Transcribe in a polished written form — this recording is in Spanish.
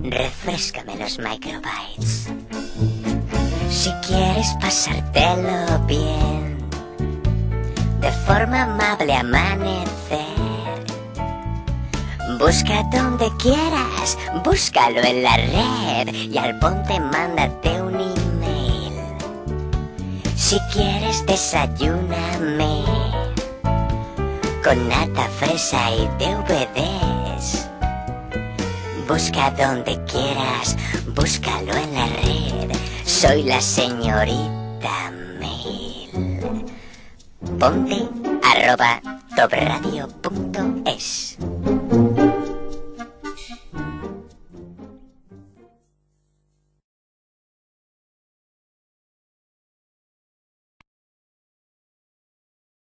refréscame los microbytes. Si quieres pasártelo bien, de forma amable amanecer, busca donde quieras, búscalo en la red y al ponte mándate un email. Si quieres desayúname con nata, fresa y DVDs. Busca donde quieras, búscalo en la red. Soy la señorita Mail. Ponte @topradio.es.